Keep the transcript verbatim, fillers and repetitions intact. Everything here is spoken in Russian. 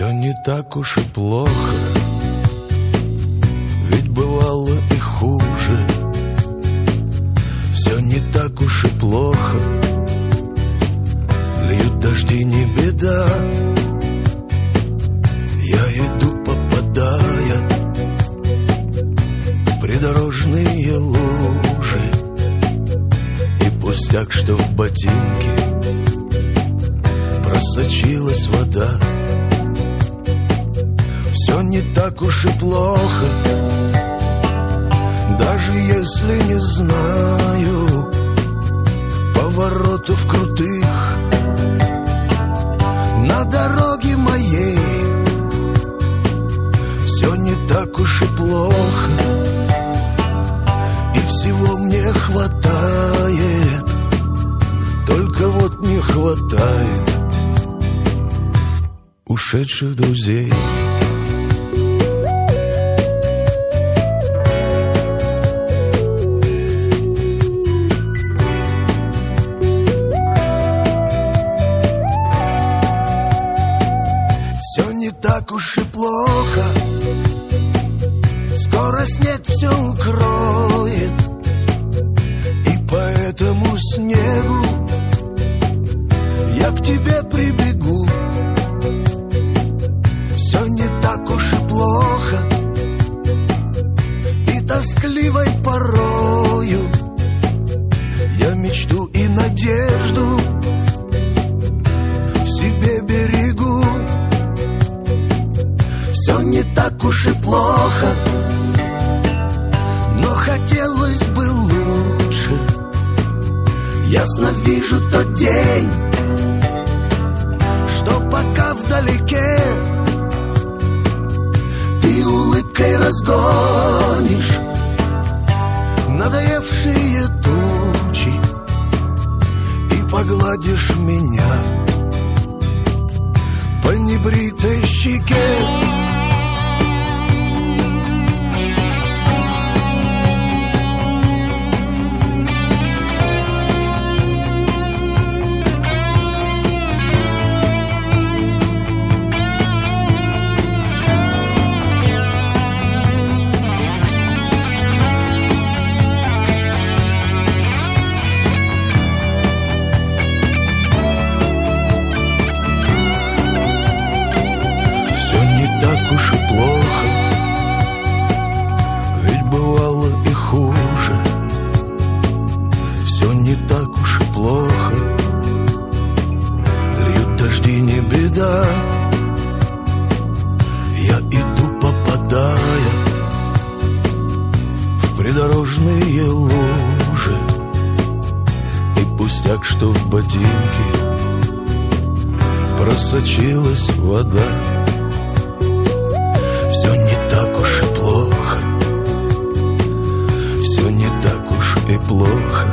Все не так уж и плохо, ведь бывало и хуже. Все не так уж и плохо, льют дожди, не беда. Я иду, попадая в придорожные лужи, и пустяк, что в ботинке просочилась вода. Все не так уж и плохо, даже если не знаю поворотов крутых на дороге моей. Все не так уж и плохо, и всего мне хватает, только вот не хватает ушедших друзей. Все не так уж и плохо, скоро снег все укроет, и по этому снегу я к тебе прибегу. Все не так уж и плохо, и тоскливой порою я мечту и надежду в себе берегу. Все не так уж и плохо, но хотелось бы лучше. Ясно вижу тот день, что пока вдалеке ты улыбкой разгонишь надоевшие тучи и погладишь меня по небритой щеке. Я иду, попадая в придорожные лужи, и пустяк, что в ботинке просочилась вода. Все не так уж и плохо, все не так уж и плохо,